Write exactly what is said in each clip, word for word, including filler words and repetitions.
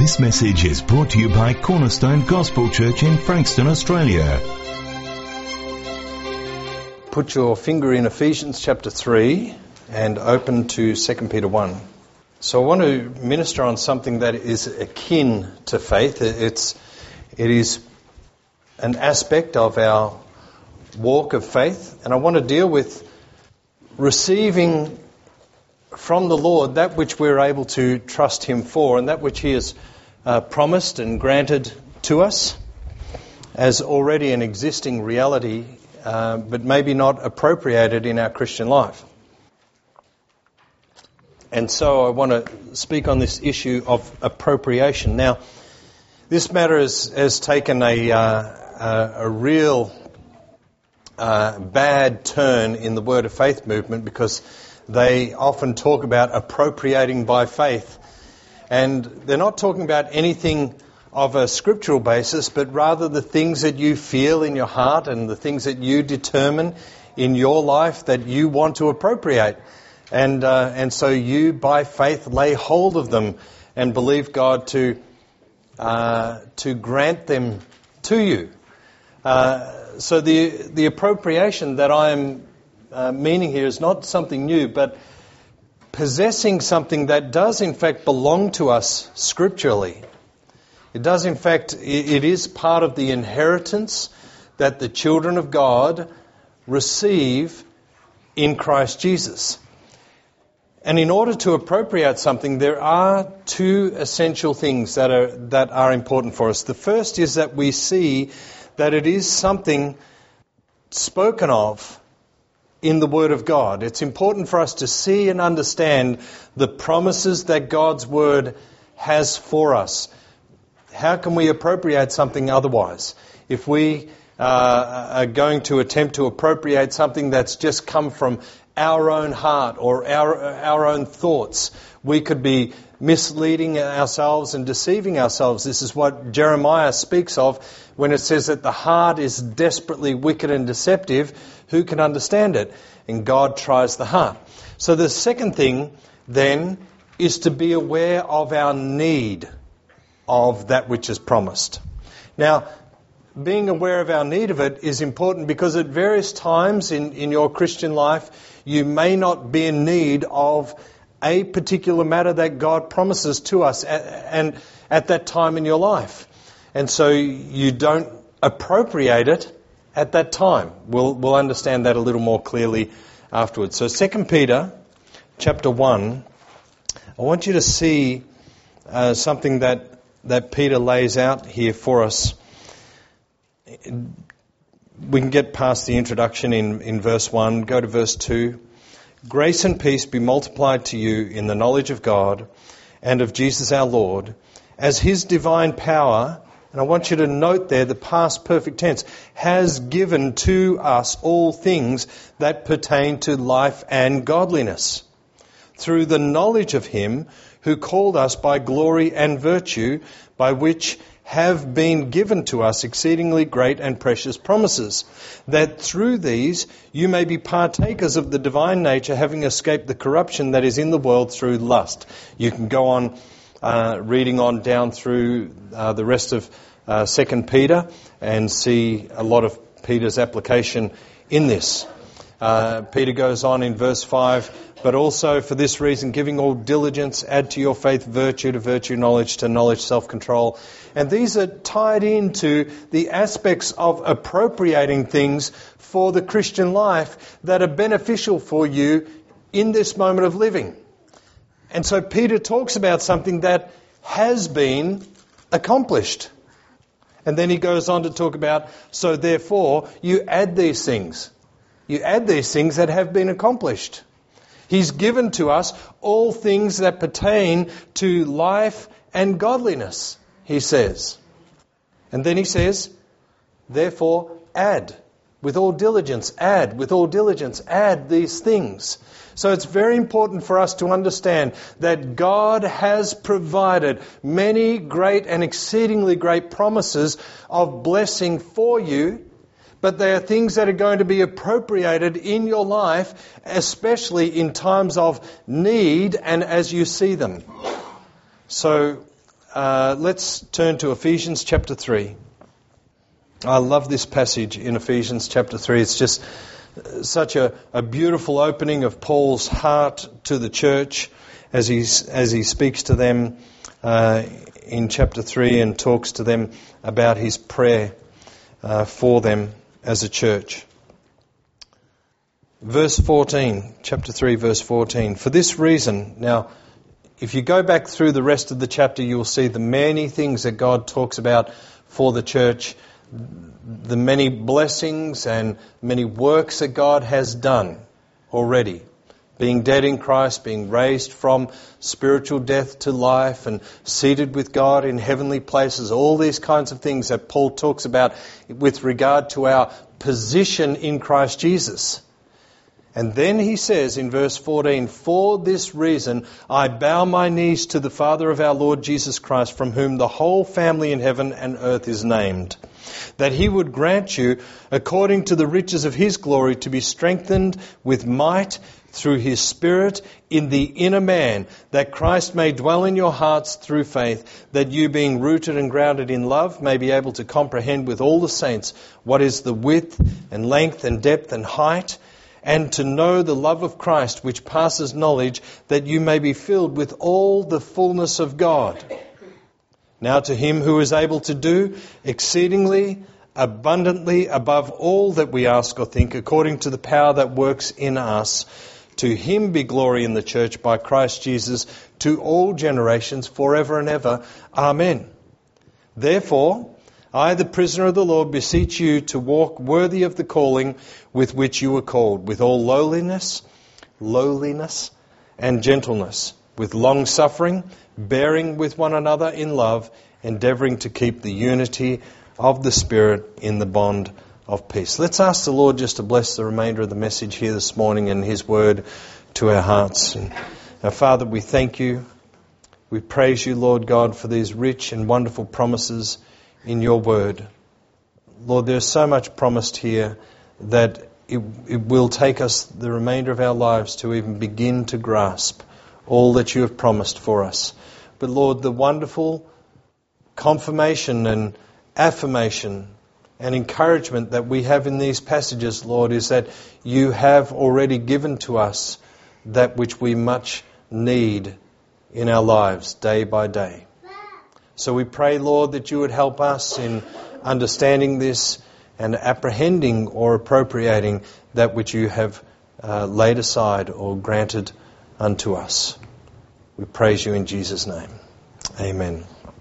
This message is brought to you by Cornerstone Gospel Church in Frankston, Australia. Put your finger in Ephesians chapter three and open to Second Peter one. So I want to minister on something that is akin to faith. It's, it is an aspect of our walk of faith, and I want to deal with receiving from the Lord that which we're able to trust Him for, and that which He has uh, promised and granted to us as already an existing reality, uh, but maybe not appropriated in our Christian life. And so I want to speak on this issue of appropriation. Now, this matter has, has taken a, uh, a, a real uh, bad turn in the Word of Faith movement, because they often talk about appropriating by faith. And they're not talking about anything of a scriptural basis, but rather the things that you feel in your heart and the things that you determine in your life that you want to appropriate. And uh, and so you, by faith, lay hold of them and believe God to uh, to grant them to you. Uh, so the the appropriation that I'm Uh, meaning here is not something new, but possessing something that does in fact belong to us scripturally. It does in fact, it, it is part of the inheritance that the children of God receive in Christ Jesus. And in order to appropriate something, there are two essential things that are that are important for us. The first is that we see that it is something spoken of in the Word of God. It's important for us to see and understand the promises that God's Word has for us. How can we appropriate something otherwise? If we uh, are going to attempt to appropriate something that's just come from our own heart or our, our own thoughts, we could be misleading ourselves and deceiving ourselves. This is what Jeremiah speaks of when it says that the heart is desperately wicked and deceptive. Who can understand it? And God tries the heart. So the second thing then is to be aware of our need of that which is promised. Now, being aware of our need of it is important because at various times in, in your Christian life, you may not be in need of a particular matter that God promises to us at, and at that time in your life. And so you don't appropriate it at that time. We'll, we'll understand that a little more clearly afterwards. So Second Peter chapter one, I want you to see uh, something that, that Peter lays out here for us. We can get past the introduction in, in verse one, go to verse two. Grace and peace be multiplied to you in the knowledge of God and of Jesus our Lord, as His divine power, and I want you to note there the past perfect tense, has given to us all things that pertain to life and godliness, through the knowledge of Him who called us by glory and virtue, by which have been given to us exceedingly great and precious promises, that through these you may be partakers of the divine nature, having escaped the corruption that is in the world through lust. You can go on uh, reading on down through uh, the rest of uh, Second Peter and see a lot of Peter's application in this. Uh, Peter goes on in verse five, but also for this reason, giving all diligence, add to your faith virtue, to virtue knowledge, to knowledge self-control. And these are tied into the aspects of appropriating things for the Christian life that are beneficial for you in this moment of living. And so Peter talks about something that has been accomplished. And then he goes on to talk about, so therefore you add these things. You add these things that have been accomplished. He's given to us all things that pertain to life and godliness, he says. And then he says, therefore add with all diligence, add with all diligence, add these things. So it's very important for us to understand that God has provided many great and exceedingly great promises of blessing for you, but they are things that are going to be appropriated in your life, especially in times of need and as you see them. So uh, let's turn to Ephesians chapter three. I love this passage in Ephesians chapter three. It's just such a, a beautiful opening of Paul's heart to the church as he, as he speaks to them uh, in chapter three and talks to them about his prayer uh, for them as a church. Verse fourteen, chapter three, verse fourteen. For this reason, now, if you go back through the rest of the chapter, you'll see the many things that God talks about for the church, the many blessings and many works that God has done already. Being dead in Christ, being raised from spiritual death to life and seated with God in heavenly places. All these kinds of things that Paul talks about with regard to our position in Christ Jesus. And then he says in verse fourteen, for this reason I bow my knees to the Father of our Lord Jesus Christ, from whom the whole family in heaven and earth is named, that he would grant you, according to the riches of his glory, to be strengthened with might through his Spirit in the inner man, that Christ may dwell in your hearts through faith, that you, being rooted and grounded in love, may be able to comprehend with all the saints what is the width and length and depth and height, and to know the love of Christ, which passes knowledge, that you may be filled with all the fullness of God. Now to him who is able to do exceedingly abundantly above all that we ask or think, according to the power that works in us, to him be glory in the church by Christ Jesus to all generations forever and ever. Amen. Therefore, I, the prisoner of the Lord, beseech you to walk worthy of the calling with which you were called, with all lowliness, lowliness and gentleness, with long suffering, bearing with one another in love, endeavouring to keep the unity of the Spirit in the bond of peace. Let's ask the Lord just to bless the remainder of the message here this morning and his word to our hearts. And our Father, we thank you. We praise you, Lord God, for these rich and wonderful promises in your word. Lord, there's so much promised here that it, it will take us the remainder of our lives to even begin to grasp all that you have promised for us. But Lord, the wonderful confirmation and affirmation and encouragement that we have in these passages, Lord, is that you have already given to us that which we much need in our lives day by day. So we pray, Lord, that you would help us in understanding this and apprehending or appropriating that which you have uh, laid aside or granted unto us. We praise you in Jesus' name. Amen.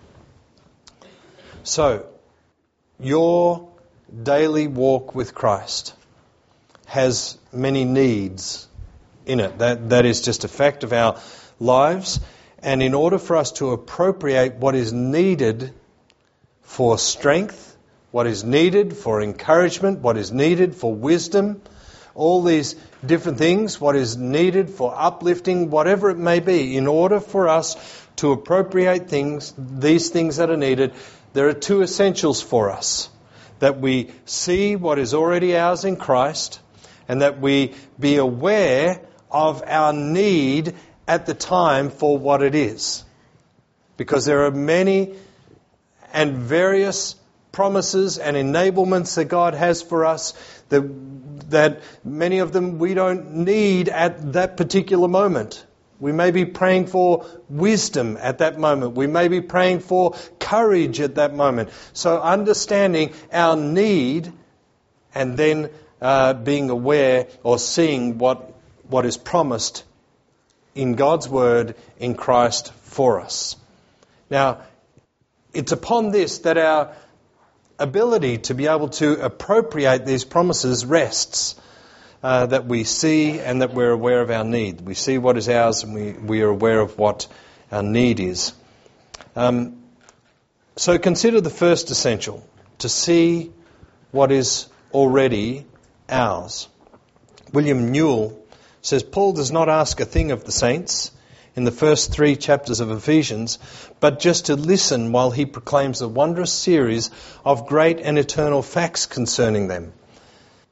So, your daily walk with Christ has many needs in it. That, that is just a fact of our lives. And in order for us to appropriate what is needed for strength, what is needed for encouragement, what is needed for wisdom, all these different things, what is needed for uplifting, whatever it may be, in order for us to appropriate things, these things that are needed, there are two essentials for us. That we see what is already ours in Christ, and that we be aware of our need at the time for what it is. Because there are many and various promises and enablements that God has for us that, that many of them we don't need at that particular moment. We may be praying for wisdom at that moment. We may be praying for courage at that moment. So understanding our need and then uh, being aware or seeing what what is promised in God's Word in Christ for us. Now, it's upon this that our ability to be able to appropriate these promises rests. Uh, that we see and that we're aware of our need. We see what is ours and we, we are aware of what our need is. Um, so consider the first essential, to see what is already ours. William Newell says, Paul does not ask a thing of the saints in the first three chapters of Ephesians, but just to listen while he proclaims a wondrous series of great and eternal facts concerning them.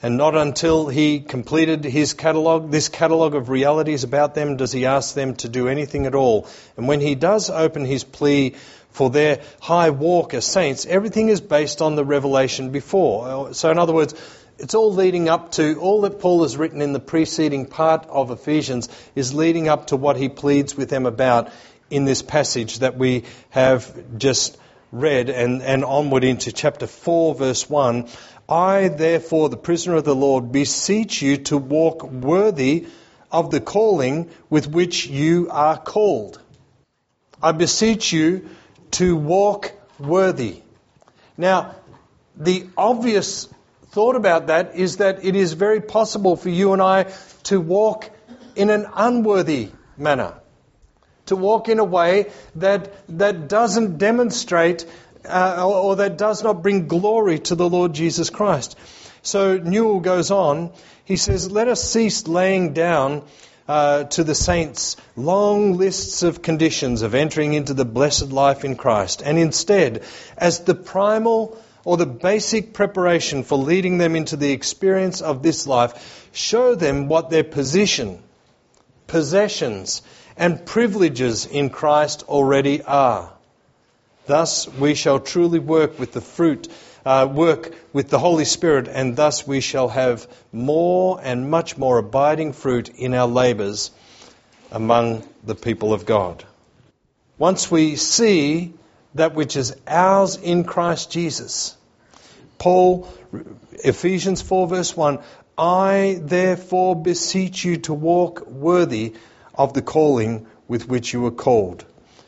And not until he completed his catalogue, this catalogue of realities about them, does he ask them to do anything at all. And when he does open his plea for their high walk as saints, everything is based on the revelation before. So in other words, it's all leading up to, all that Paul has written in the preceding part of Ephesians is leading up to what he pleads with them about in this passage that we have just read, and, and onward into chapter four, verse one. I, therefore, the prisoner of the Lord, beseech you to walk worthy of the calling with which you are called. I beseech you to walk worthy. Now, the obvious thought about that is that it is very possible for you and I to walk in an unworthy manner, to walk in a way that that doesn't demonstrate uh, or, or that does not bring glory to the Lord Jesus Christ. So Newell goes on, he says, let us cease laying down uh, to the saints long lists of conditions of entering into the blessed life in Christ, and instead, as the primal or the basic preparation for leading them into the experience of this life, show them what their position, possessions, and privileges in Christ already are. Thus we shall truly work with the fruit, uh, work with the Holy Spirit, and thus we shall have more and much more abiding fruit in our labours among the people of God. Once we see that which is ours in Christ Jesus, Paul, Ephesians four verse one, I therefore beseech you to walk worthy of the calling with which you were called.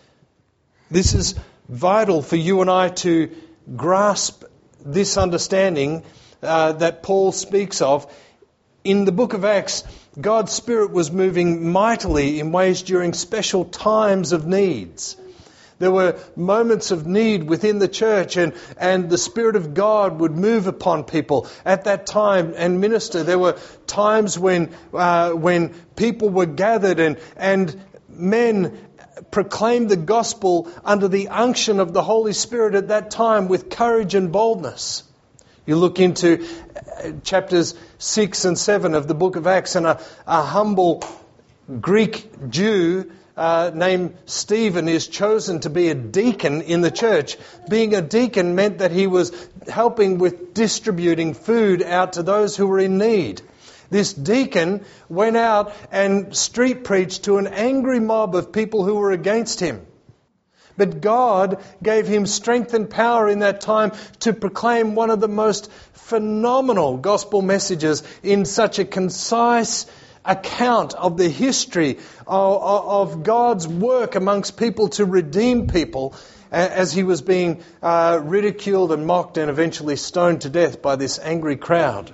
This is vital for you and I to grasp this understanding uh, that Paul speaks of. In the book of Acts, God's Spirit was moving mightily in ways during special times of needs. There were moments of need within the church, and, and the Spirit of God would move upon people at that time and minister. There were times when uh, when people were gathered and, and men proclaimed the gospel under the unction of the Holy Spirit at that time with courage and boldness. You look into chapters six and seven of the book of Acts, and a, a humble Greek Jew Uh, named Stephen is chosen to be a deacon in the church. Being a deacon meant that he was helping with distributing food out to those who were in need. This deacon went out and street preached to an angry mob of people who were against him. But God gave him strength and power in that time to proclaim one of the most phenomenal gospel messages in such a concise account of the history of, of God's work amongst people to redeem people, as he was being uh, ridiculed and mocked and eventually stoned to death by this angry crowd.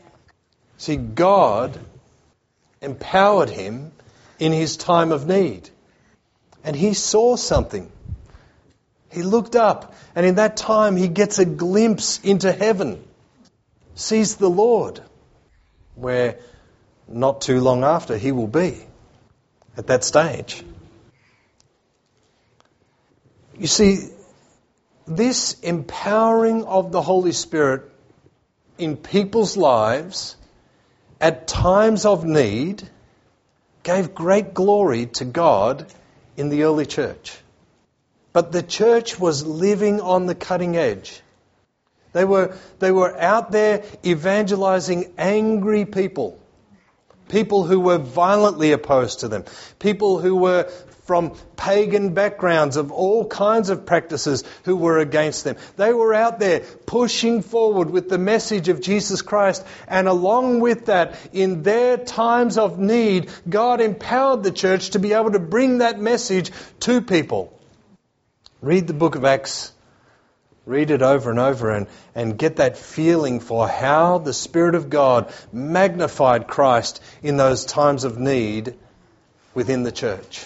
See, God empowered him in his time of need. And he saw something. He looked up, and in that time he gets a glimpse into heaven, sees the Lord, where not too long after he will be at that stage. You see, this empowering of the Holy Spirit in people's lives at times of need gave great glory to God in the early church. But the church was living on the cutting edge. They were, they were out there evangelizing angry people. People who were violently opposed to them. People who were from pagan backgrounds of all kinds of practices who were against them. They were out there pushing forward with the message of Jesus Christ. And along with that, in their times of need, God empowered the church to be able to bring that message to people. Read the book of Acts. Read it over and over and, and get that feeling for how the Spirit of God magnified Christ in those times of need within the church.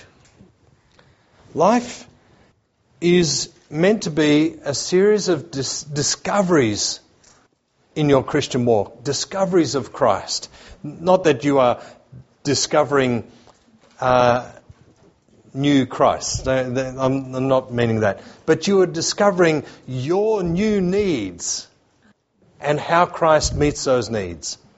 Life is meant to be a series of dis- discoveries in your Christian walk. Discoveries of Christ. Not that you are discovering uh, new Christ. I'm not meaning that. But you are discovering your new needs and how Christ meets those needs.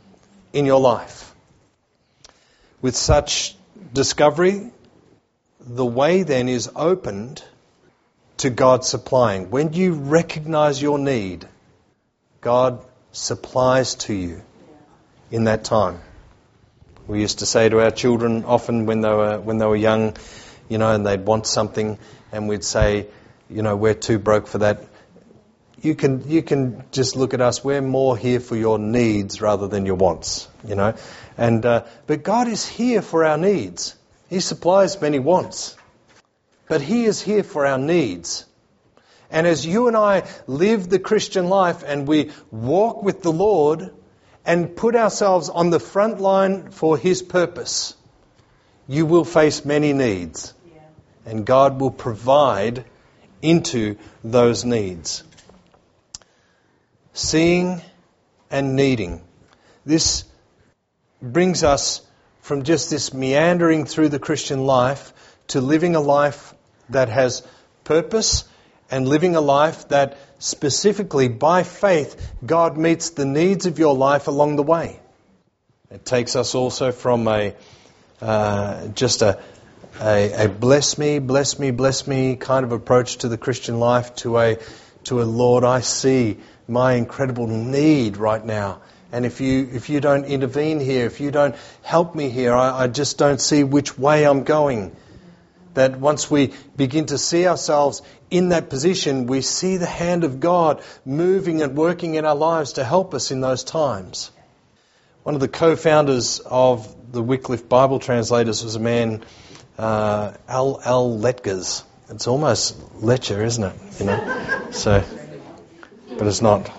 in your life. With such discovery, the way then is opened to God supplying. When you recognize your need, God supplies to you in that time. We used to say to our children often when they were when they were young, you know, and they'd want something, and we'd say, you know, we're too broke for that. You can you can just look at us. We're more here for your needs rather than your wants, you know. And uh, but God is here for our needs. He supplies many wants, but He is here for our needs. And as you and I live the Christian life and we walk with the Lord and put ourselves on the front line for His purpose, you will face many needs. Yeah. And God will provide into those needs. Seeing and needing. This brings us from just this meandering through the Christian life to living a life that has purpose and living a life that specifically by faith God meets the needs of your life along the way. It takes us also from a uh, just a, a a bless me, bless me, bless me kind of approach to the Christian life to a to a Lord, I see my incredible need right now. And if you if you don't intervene here, if you don't help me here, I, I just don't see which way I'm going. That once we begin to see ourselves in that position, we see the hand of God moving and working in our lives to help us in those times. One of the co-founders of the Wycliffe Bible Translators was a man, uh, Al Al Letgers. It's almost Letcher, isn't it? You know, so, but it's not.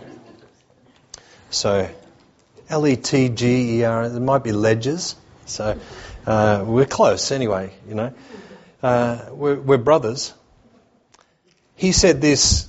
So, L E T G E R. It might be Ledgers. So, uh, we're close anyway. You know. Uh, we're, we're brothers. He said this,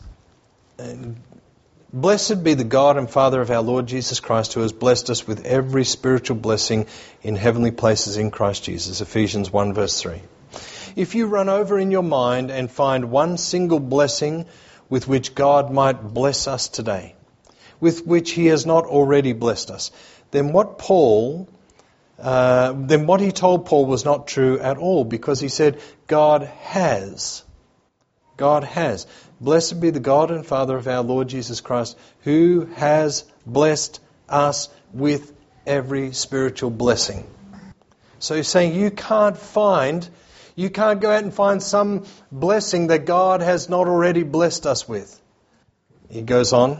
"Blessed be the God and Father of our Lord Jesus Christ, who has blessed us with every spiritual blessing in heavenly places in Christ Jesus." Ephesians one verse three. If you run over in your mind and find one single blessing with which God might bless us today, with which He has not already blessed us, then what Paul... Uh, then what he told Paul was not true at all, because he said, God has. God has. Blessed be the God and Father of our Lord Jesus Christ, who has blessed us with every spiritual blessing. So he's saying you can't find, you can't go out and find some blessing that God has not already blessed us with. He goes on,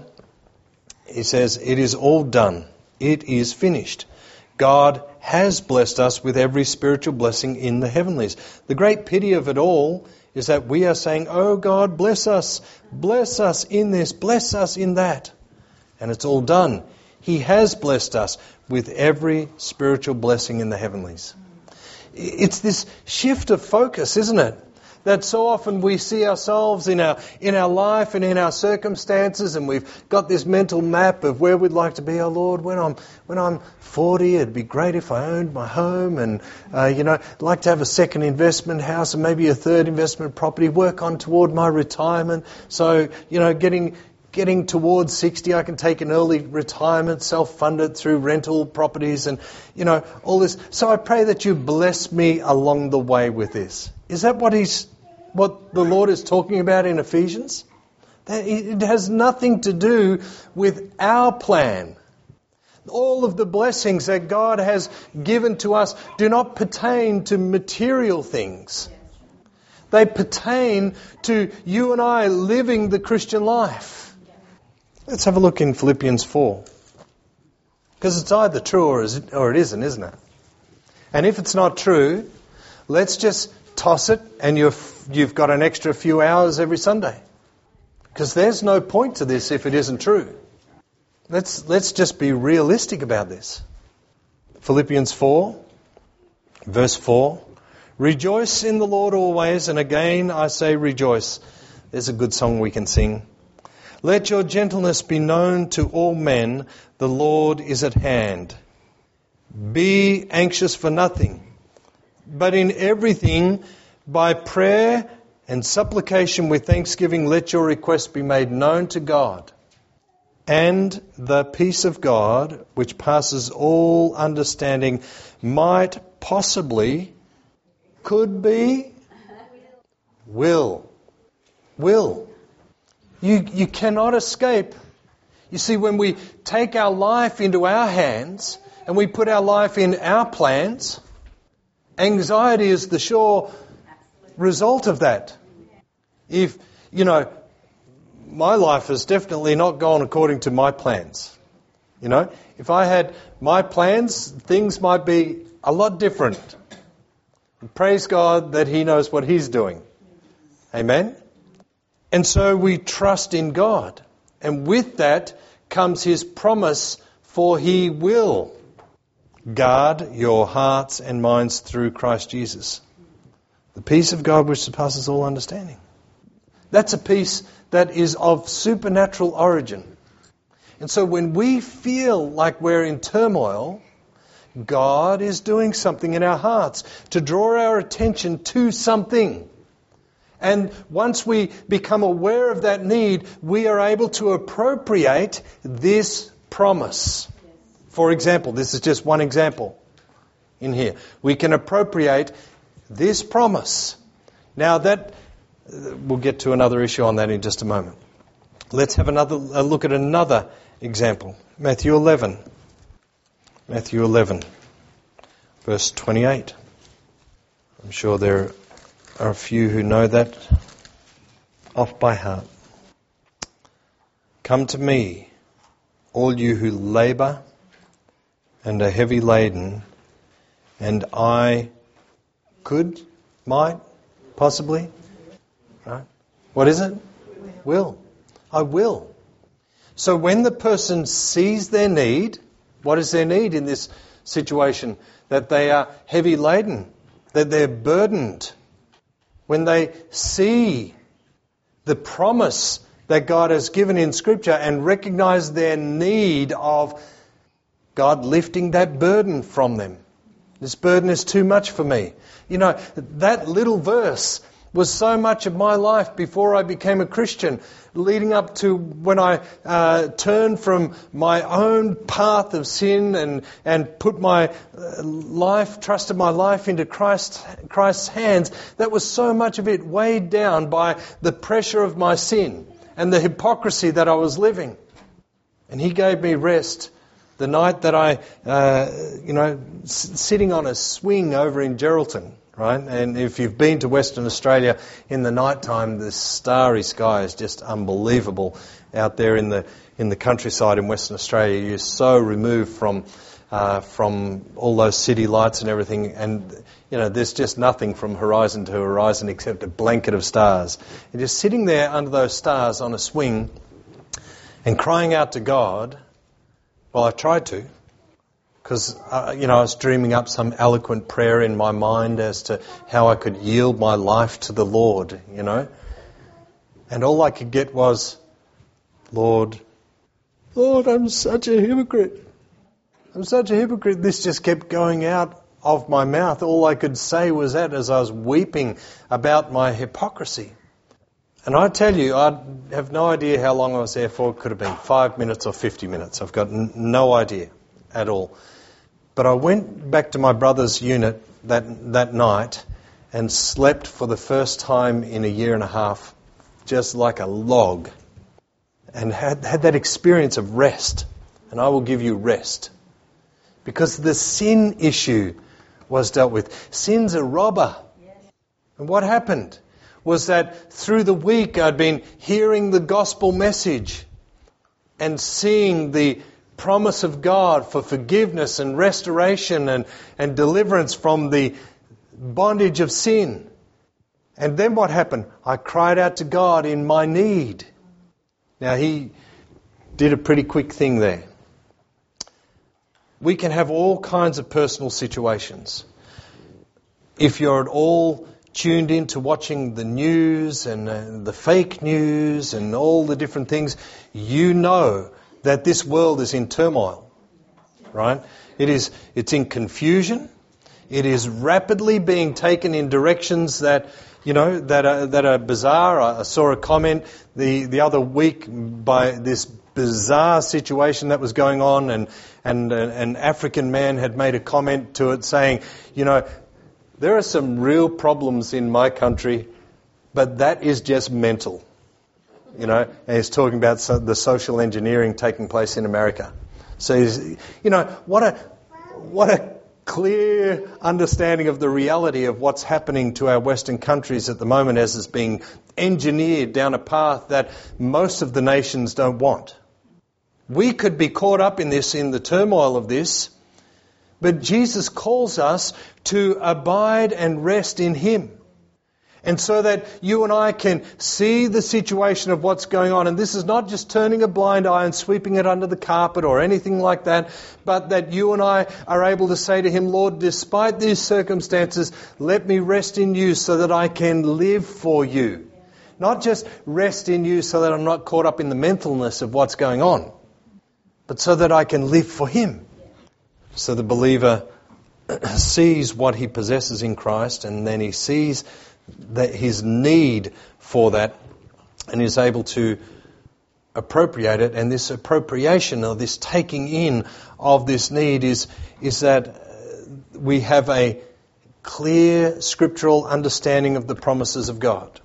he says, it is all done. It is finished. God has blessed us with every spiritual blessing in the heavenlies. The great pity of it all is that we are saying, oh God, bless us, bless us in this, bless us in that. And it's all done. He has blessed us with every spiritual blessing in the heavenlies. It's this shift of focus, isn't it? That so often we see ourselves in our in our life and in our circumstances, and we've got this mental map of where we'd like to be. Oh Lord, when I'm when I'm forty, it'd be great if I owned my home, and uh, you know, I'd like to have a second investment house and maybe a third investment property. Work on toward my retirement. So you know, getting getting towards sixty, I can take an early retirement, self-funded through rental properties, and you know all this. So I pray that you bless me along the way with this. Is that what he's what the Lord is talking about in Ephesians? That it has nothing to do with our plan. All of the blessings that God has given to us do not pertain to material things. They pertain to you and I living the Christian life. Let's have a look in Philippians four. Because it's either true or it isn't, isn't it? And if it's not true, let's just toss it and you've, you've got an extra few hours every Sunday. Because there's no point to this if it isn't true. Let's let's just be realistic about this. Philippians four, verse four. Rejoice in the Lord always, and again I say rejoice. There's a good song we can sing. Let your gentleness be known to all men. The Lord is at hand. Be anxious for nothing, but in everything, by prayer and supplication with thanksgiving, let your requests be made known to God. And the peace of God, which passes all understanding, might possibly, could be, will. Will. You, you cannot escape. You see, when we take our life into our hands and we put our life in our plans, anxiety is the sure result of that. If, you know, my life has definitely not gone according to my plans. You know, if I had my plans, things might be a lot different. And praise God that He knows what He's doing. Amen? And so we trust in God. And with that comes His promise, for He will guard your hearts and minds through Christ Jesus. The peace of God which surpasses all understanding. That's a peace that is of supernatural origin. And so when we feel like we're in turmoil, God is doing something in our hearts to draw our attention to something. And once we become aware of that need, we are able to appropriate this promise. For example, this is just one example in here. We can appropriate this promise. Now that, we'll get to another issue on that in just a moment. Let's have another a look at another example. Matthew eleven. Matthew eleven, verse twenty-eight. I'm sure there are a few who know that off by heart. Come to me, all you who labour and are heavy laden, and I could, might, possibly, right? What is it? Will. I will. So when the person sees their need, what is their need in this situation? That they are heavy laden, that they're burdened. When they see the promise that God has given in Scripture and recognize their need of God lifting that burden from them. This burden is too much for me. You know, that little verse was so much of my life before I became a Christian, leading up to when I uh, turned from my own path of sin and, and put my life, trusted my life into Christ, Christ's hands. That was so much of it weighed down by the pressure of my sin and the hypocrisy that I was living. And He gave me rest the night that I, uh, you know, s- sitting on a swing over in Geraldton, right? And if you've been to Western Australia in the night time, the starry sky is just unbelievable out there in the in the countryside in Western Australia. You're so removed from uh, from all those city lights and everything, and you know there's just nothing from horizon to horizon except a blanket of stars. And just sitting there under those stars on a swing and crying out to God. Well, I tried to, because, uh, you know, I was dreaming up some eloquent prayer in my mind as to how I could yield my life to the Lord, you know. And all I could get was, Lord, Lord, I'm such a hypocrite. I'm such a hypocrite. This just kept going out of my mouth. All I could say was that as I was weeping about my hypocrisy. And I tell you, I have no idea how long I was there for. It could have been five minutes or fifty minutes. I've got n- no idea at all. But I went back to my brother's unit that that night and slept for the first time in a year and a half, just like a log, and had, had that experience of rest. And I will give you rest. Because the sin issue was dealt with. Sin's a robber. And what happened was that through the week I'd been hearing the gospel message and seeing the promise of God for forgiveness and restoration and, and deliverance from the bondage of sin. And then what happened? I cried out to God in my need. Now He did a pretty quick thing there. We can have all kinds of personal situations. If you're at all tuned into watching the news and uh, the fake news and all the different things, you know that this world is in turmoil, right? It is, it's in confusion. It is rapidly being taken in directions that, you know, that are, that are bizarre. I saw a comment the, the other week by this bizarre situation that was going on, and, and uh, an African man had made a comment to it saying, you know, there are some real problems in my country, but that is just mental. You know, and he's talking about so, the social engineering taking place in America. So, he's, you know, what a what a clear understanding of the reality of what's happening to our Western countries at the moment as it's being engineered down a path that most of the nations don't want. We could be caught up in this, in the turmoil of this, but Jesus calls us to abide and rest in Him. And so that you and I can see the situation of what's going on. And this is not just turning a blind eye and sweeping it under the carpet or anything like that, but that you and I are able to say to Him, Lord, despite these circumstances, let me rest in You so that I can live for You. Not just rest in You so that I'm not caught up in the mentalness of what's going on, but so that I can live for Him. So the believer sees what he possesses in Christ, and then he sees that his need for that, and is able to appropriate it. And this appropriation, or this taking in of this need, is is that we have a clear scriptural understanding of the promises of God.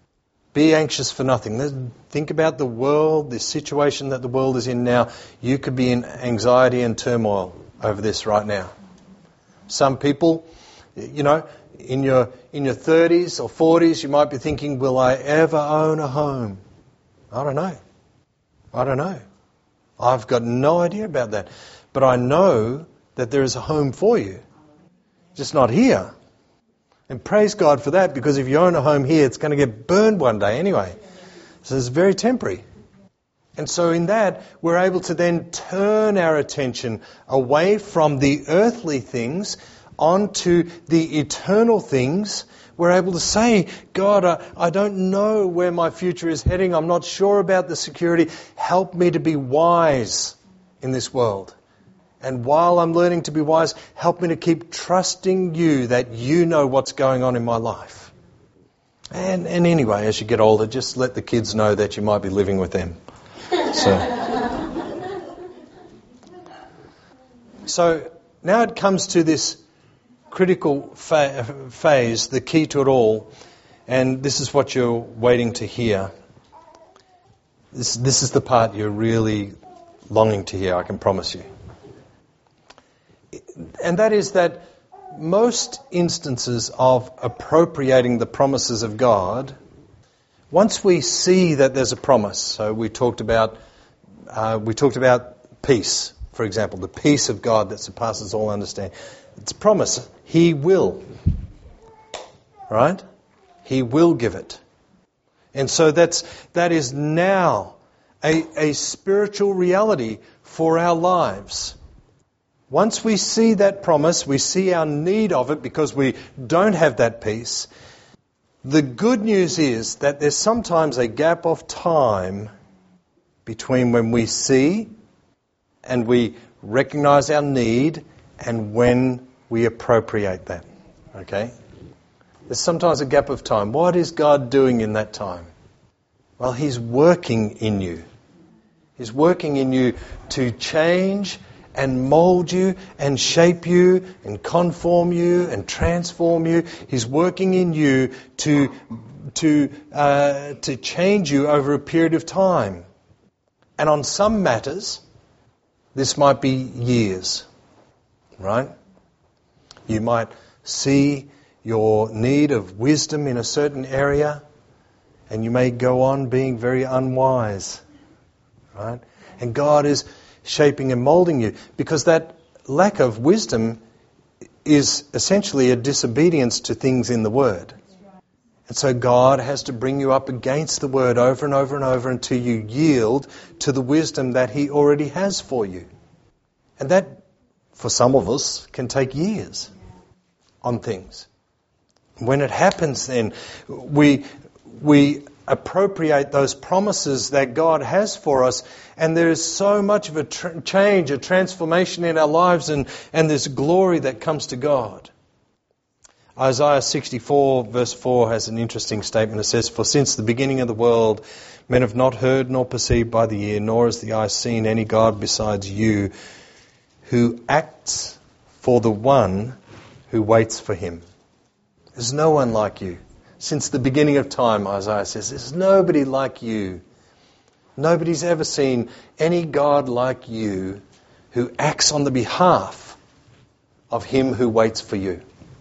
Be anxious for nothing. Think about the world, this situation that the world is in now. You could be in anxiety and turmoil over this right now. Some people, you know, in your in your thirties or forties, you might be thinking, will I ever own a home? I don't know. I don't know. I've got no idea about that. But I know that there is a home for you. Just not here. And praise God for that, because if you own a home here, it's going to get burned one day anyway. So it's very temporary. And so in that, we're able to then turn our attention away from the earthly things onto the eternal things. We're able to say, God, I, I don't know where my future is heading. I'm not sure about the security. Help me to be wise in this world. And while I'm learning to be wise, help me to keep trusting You that You know what's going on in my life. And, and anyway, as you get older, just let the kids know that you might be living with them. So, so now it comes to this critical fa- phase, the key to it all, and this is what you're waiting to hear. This, this is the part you're really longing to hear, I can promise you. And that is that most instances of appropriating the promises of God, once we see that there's a promise, so we talked about uh, we talked about peace, for example, the peace of God that surpasses all understanding. It's a promise. He will. Right? He will give it. And so that's that is now a, a spiritual reality for our lives. Once we see that promise, we see our need of it because we don't have that peace. The good news is that there's sometimes a gap of time between when we see and we recognize our need and when we appropriate that. Okay? There's sometimes a gap of time. What is God doing in that time? Well, He's working in you. He's working in you to change and mold you and shape you and conform you and transform you. He's working in you to to uh, to change you over a period of time. And on some matters, this might be years, right? You might see your need of wisdom in a certain area, and you may go on being very unwise, right? And God is shaping and molding you, because that lack of wisdom is essentially a disobedience to things in the Word. And so God has to bring you up against the Word over and over and over until you yield to the wisdom that He already has for you. And that, for some of us, can take years on things. When it happens, then we we appropriate those promises that God has for us, and there is so much of a tr- change, a transformation in our lives, and, and this glory that comes to God. Isaiah sixty-four verse four has an interesting statement. It says, "For since the beginning of the world, men have not heard nor perceived by the ear, nor has the eye seen any God besides you, who acts for the one who waits for him." There's no one like you. Since the beginning of time, Isaiah says, there's nobody like you. Nobody's ever seen any God like you who acts on the behalf of him who waits for you.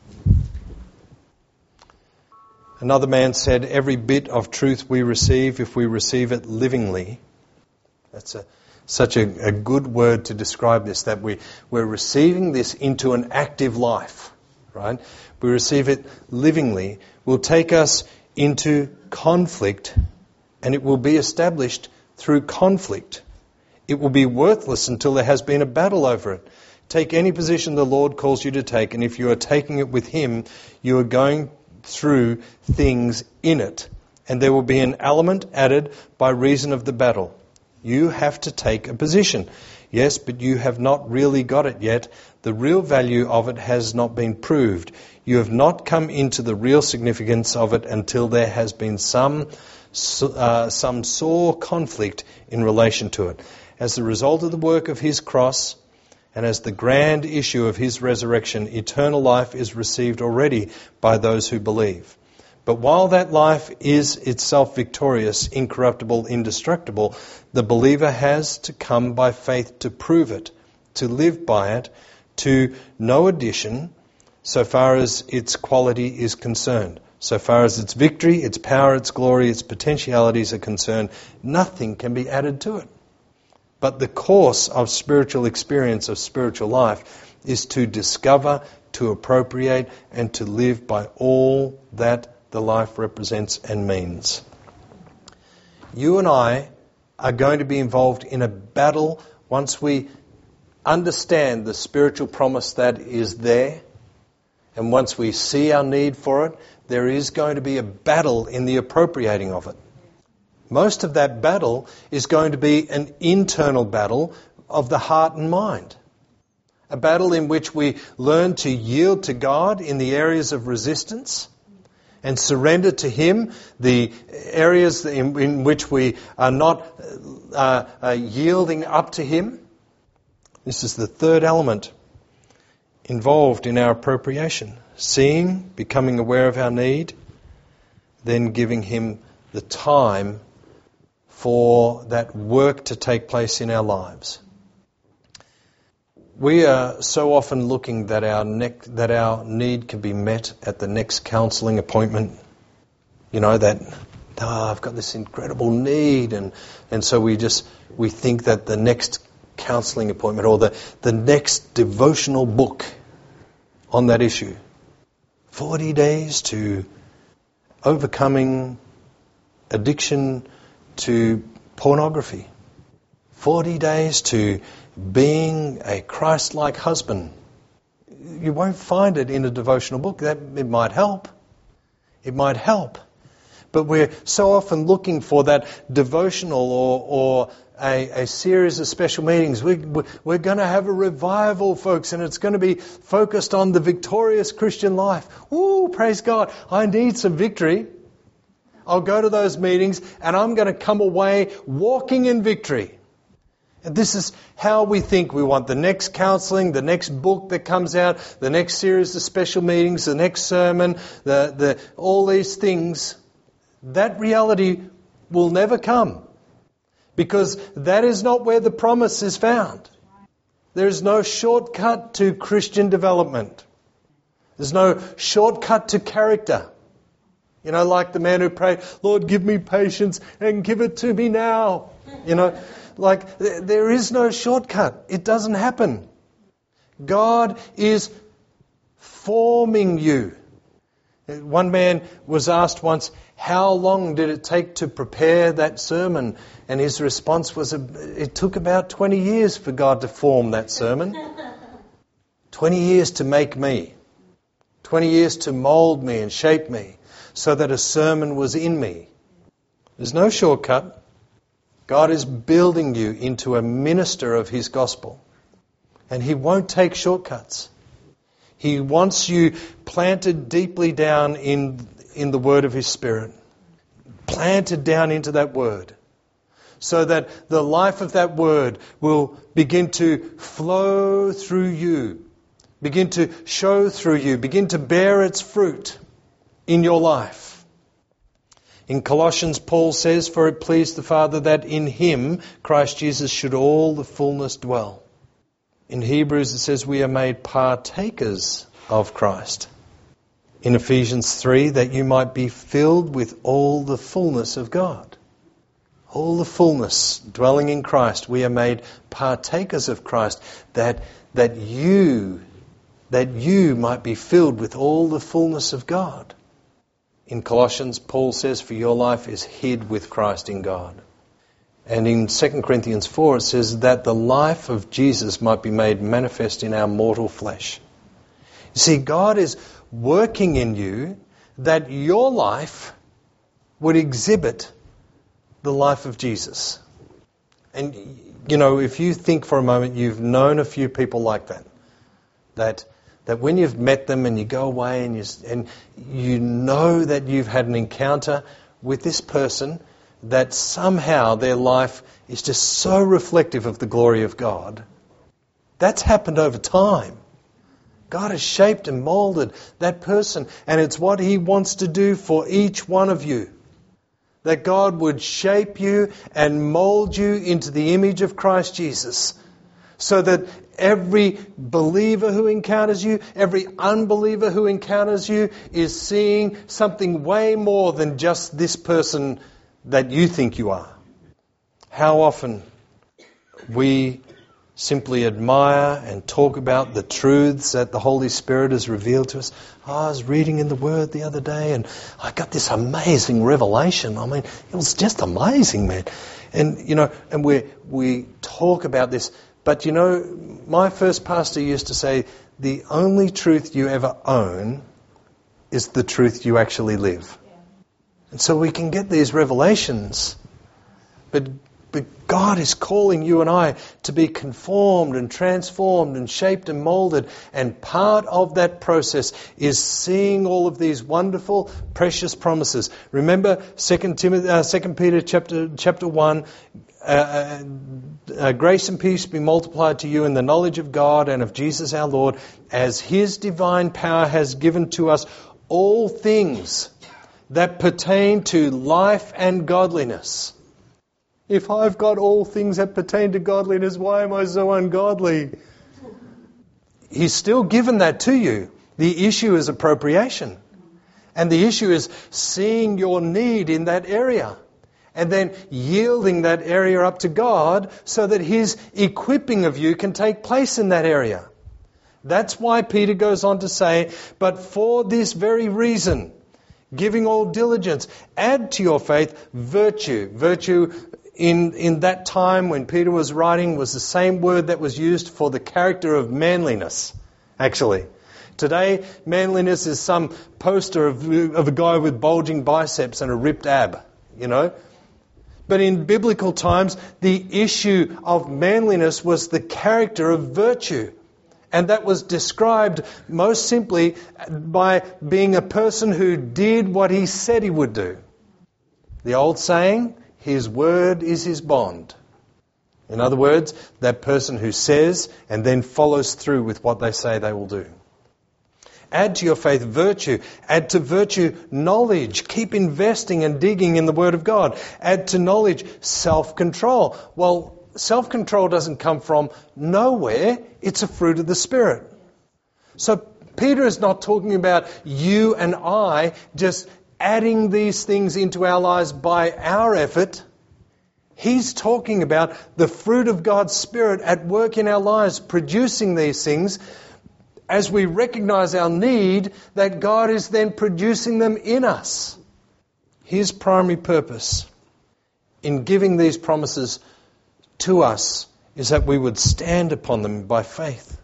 Another man said, every bit of truth we receive, if we receive it livingly, that's a, such a, a good word to describe this, that we, we're receiving this into an active life, right? We receive it livingly, will take us into conflict, and it will be established through conflict. It will be worthless until there has been a battle over it. Take any position the Lord calls you to take, and if you are taking it with him, you are going through things in it, and there will be an element added by reason of the battle. You have to take a position. Yes, but you have not really got it yet. The real value of it has not been proved. You have not come into the real significance of it until there has been some uh, some sore conflict in relation to it. As the result of the work of his cross, and as the grand issue of his resurrection, eternal life is received already by those who believe. But while that life is itself victorious, incorruptible, indestructible, the believer has to come by faith to prove it, to live by it, to no addition so far as its quality is concerned. So far as its victory, its power, its glory, its potentialities are concerned, nothing can be added to it. But the course of spiritual experience, of spiritual life, is to discover, to appropriate, and to live by all that the life represents and means. You and I are going to be involved in a battle once we understand the spiritual promise that is there, and once we see our need for it, there is going to be a battle in the appropriating of it. Most of that battle is going to be an internal battle of the heart and mind. A battle in which we learn to yield to God in the areas of resistance and surrender to him the areas in, in which we are not uh, uh, yielding up to him. This is the third element involved in our appropriation. Seeing, becoming aware of our need, then giving him the time for that work to take place in our lives. We are so often looking that our neck, that our need can be met at the next counselling appointment. You know, that, oh, I've got this incredible need, and, and so we just, we think that the next counselling appointment or the, the next devotional book on that issue, forty days to overcoming addiction to pornography, forty days to being a Christ-like husband. You won't find it in a devotional book. That it might help. It might help. But we're so often looking for that devotional or, or a, a series of special meetings. We, we're going to have a revival, folks, and it's going to be focused on the victorious Christian life. Ooh, praise God. I need some victory. I'll go to those meetings and I'm going to come away walking in victory. And this is how we think. We want the next counselling, the next book that comes out, the next series of special meetings, the next sermon, the, the all these things. That reality will never come, because that is not where the promise is found. There is no shortcut to Christian development. There's no shortcut to character. You know, like the man who prayed, Lord, give me patience and give it to me now. You know, like there is no shortcut. It doesn't happen. God is forming you. One man was asked once, how long did it take to prepare that sermon? And his response was, it took about twenty years for God to form that sermon. twenty years to make me. twenty years to mould me and shape me so that a sermon was in me. There's no shortcut. God is building you into a minister of his gospel. And he won't take shortcuts. He wants you planted deeply down in, in the Word of His Spirit. Planted down into that Word. So that the life of that Word will begin to flow through you. Begin to show through you. Begin to bear its fruit in your life. In Colossians, Paul says, "For it pleased the Father that in Him, Christ Jesus, should all the fullness dwell." In Hebrews it says we are made partakers of Christ. In Ephesians three, that you might be filled with all the fullness of God. All the fullness dwelling in Christ. We are made partakers of Christ, that that you that you might be filled with all the fullness of God. In Colossians, Paul says, "For your life is hid with Christ in God." And in Second Corinthians four, it says that the life of Jesus might be made manifest in our mortal flesh. You see, God is working in you that your life would exhibit the life of Jesus. And, you know, if you think for a moment, you've known a few people like that. That that when you've met them and you go away and you, and you know that you've had an encounter with this person, that somehow their life is just so reflective of the glory of God. That's happened over time. God has shaped and molded that person, and it's what He wants to do for each one of you. That God would shape you and mold you into the image of Christ Jesus, so that every believer who encounters you, every unbeliever who encounters you, is seeing something way more than just this person that you think you are. How often we simply admire and talk about the truths that the Holy Spirit has revealed to us. Oh, I was reading in the Word the other day and I got this amazing revelation. I mean, it was just amazing, man. And, you know, and we we talk about this. But, you know, my first pastor used to say, the only truth you ever own is the truth you actually live. And so we can get these revelations, but but God is calling you and I to be conformed and transformed and shaped and molded. And part of that process is seeing all of these wonderful, precious promises. Remember, Second Timothy, uh, Second Peter chapter chapter one. Uh, uh, grace and peace be multiplied to you in the knowledge of God and of Jesus our Lord, as His divine power has given to us all things that pertain to life and godliness. If I've got all things that pertain to godliness, why am I so ungodly? He's still given that to you. The issue is appropriation. And the issue is seeing your need in that area. And then yielding that area up to God so that His equipping of you can take place in that area. That's why Peter goes on to say, but for this very reason, giving all diligence, add to your faith virtue. Virtue in, in that time when Peter was writing was the same word that was used for the character of manliness, actually. Today, manliness is some poster of, of a guy with bulging biceps and a ripped ab, you know. But in biblical times, the issue of manliness was the character of virtue. And that was described most simply by being a person who did what he said he would do. The old saying, his word is his bond. In other words, that person who says and then follows through with what they say they will do. Add to your faith virtue. Add to virtue knowledge. Keep investing and digging in the Word of God. Add to knowledge self-control. Well, self-control doesn't come from nowhere. It's a fruit of the Spirit. So Peter is not talking about you and I just adding these things into our lives by our effort. He's talking about the fruit of God's Spirit at work in our lives, producing these things as we recognize our need, that God is then producing them in us. His primary purpose in giving these promises to us is that we would stand upon them by faith,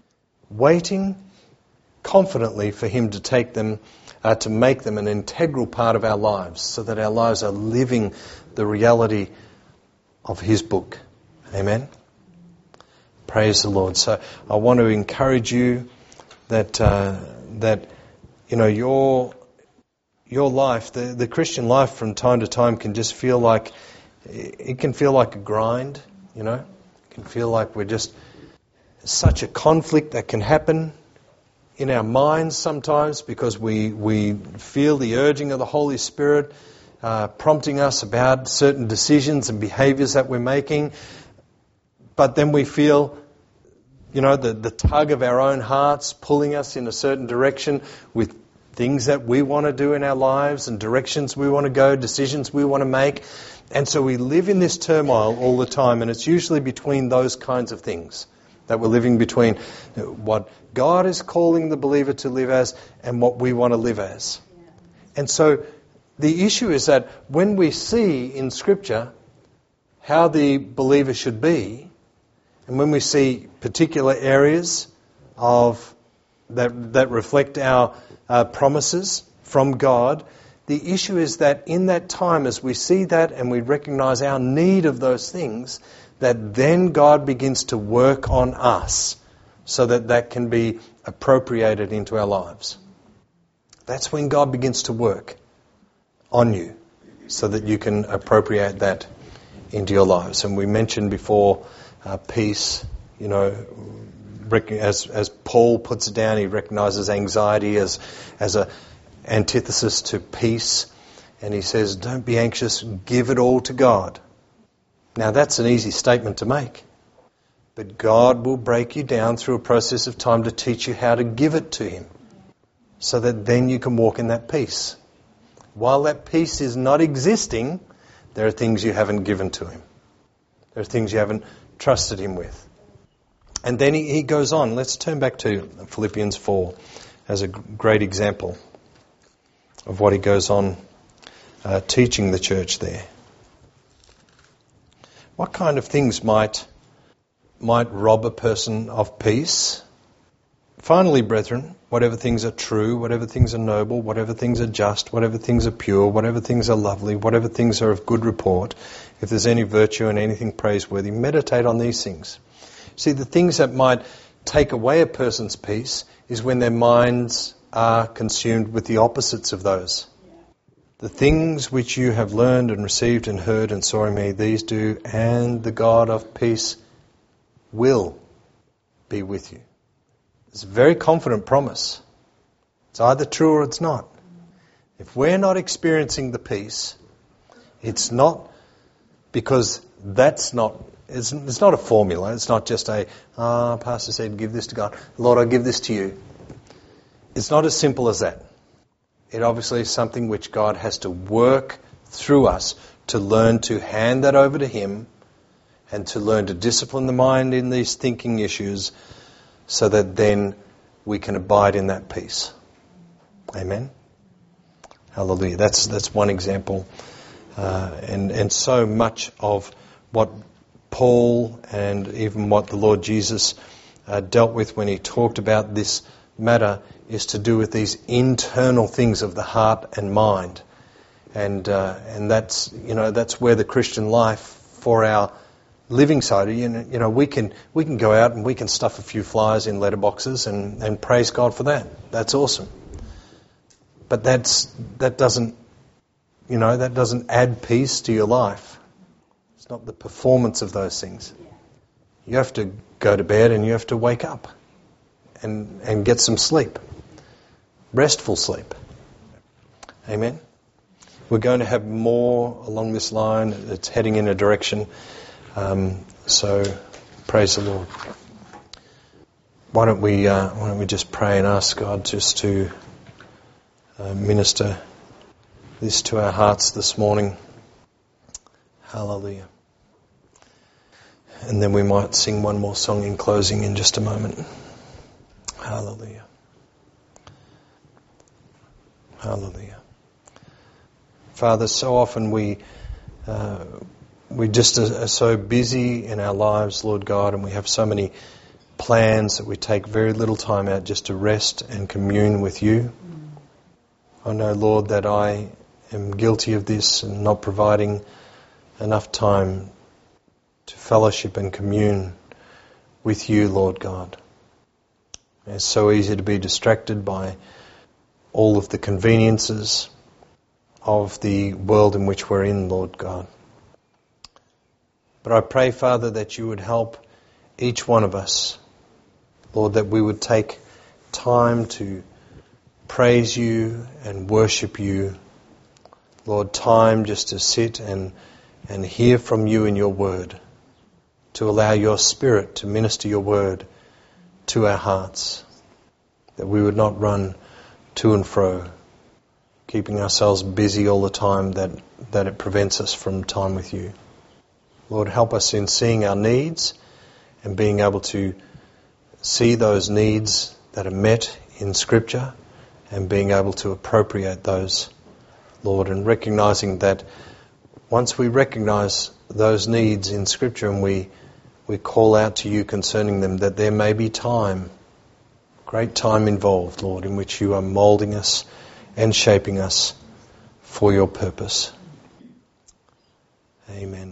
waiting confidently for Him to take them, uh, to make them an integral part of our lives, so that our lives are living the reality of His book. Amen? Praise the Lord. So I want to encourage you that uh, that you know your your life, the the Christian life, from time to time can just feel like it can feel like a grind. You know, it can feel like we're just such a conflict that can happen in our minds sometimes because we we feel the urging of the Holy Spirit uh, prompting us about certain decisions and behaviours that we're making, but then we feel, you know, the, the tug of our own hearts pulling us in a certain direction with things that we want to do in our lives and directions we want to go, decisions we want to make. And so we live in this turmoil all the time, and it's usually between those kinds of things that we're living between what God is calling the believer to live as and what we want to live as. And so the issue is that when we see in Scripture how the believer should be, and when we see particular areas of that that reflect our uh, promises from God, the issue is that in that time, as we see that and we recognize our need of those things, that then God begins to work on us so that that can be appropriated into our lives. That's when God begins to work on you so that you can appropriate that into your lives. And we mentioned before uh, peace, you know, as as Paul puts it down, he recognizes anxiety as as a antithesis to peace, and he says, don't be anxious, give it all to God. Now that's an easy statement to make, but God will break you down through a process of time to teach you how to give it to Him, so that then you can walk in that peace. While that peace is not existing, there are things you haven't given to Him. There are things you haven't trusted Him with. And then he, he goes on. Let's turn back to Philippians four as a great example of what he goes on uh, teaching the church there. What kind of things might might rob a person of peace? Finally, brethren, whatever things are true, whatever things are noble, whatever things are just, whatever things are pure, whatever things are lovely, whatever things are of good report, if there's any virtue and anything praiseworthy, meditate on these things. See, the things that might take away a person's peace is when their minds are consumed with the opposites of those. The things which you have learned and received and heard and saw in me, these do, and the God of peace will be with you. It's a very confident promise. It's either true or it's not. If we're not experiencing the peace, it's not because that's not, it's, it's not a formula. It's not just a, ah, oh, Pastor said, give this to God. Lord, I give this to you. It's not as simple as that. It obviously is something which God has to work through us to learn to hand that over to Him and to learn to discipline the mind in these thinking issues so that then we can abide in that peace. Amen? Hallelujah. That's that's one example. Uh, and, and so much of what Paul and even what the Lord Jesus uh, dealt with when He talked about this matter is to do with these internal things of the heart and mind. And uh, and that's, you know, that's where the Christian life for our living side, you know, you know, we can we can go out and we can stuff a few flyers in letterboxes and, and praise God for that. That's awesome. But that's that doesn't, you know, that doesn't add peace to your life. It's not the performance of those things. You have to go to bed and you have to wake up and and get some sleep. Restful sleep. Amen. We're going to have more along this line. It's heading in a direction. Um, so, praise the Lord. Why don't we uh, why don't we just pray and ask God just to uh, minister this to our hearts this morning. Hallelujah. And then we might sing one more song in closing in just a moment. Hallelujah. Hallelujah. Father, so often we uh, we just are, are so busy in our lives, Lord God, and we have so many plans that we take very little time out just to rest and commune with you. I know, Lord, that I am guilty of this and not providing enough time to fellowship and commune with you, Lord God. It's so easy to be distracted by all of the conveniences of the world in which we're in, Lord God. But I pray, Father, that you would help each one of us, Lord, that we would take time to praise you and worship you. Lord, time just to sit and, and hear from you in your word, to allow your Spirit to minister your word to our hearts, that we would not run to and fro, keeping ourselves busy all the time, that, that it prevents us from time with you. Lord, help us in seeing our needs and being able to see those needs that are met in Scripture and being able to appropriate those, Lord, and recognizing that once we recognize those needs in Scripture and we, we call out to you concerning them, that there may be time, great time involved, Lord, in which you are moulding us and shaping us for your purpose. Amen.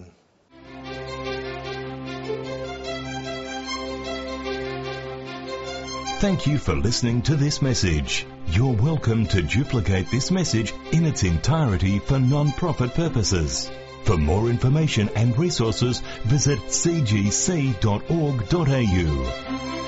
Thank you for listening to this message. You're welcome to duplicate this message in its entirety for non-profit purposes. For more information and resources, visit c g c dot org dot a u.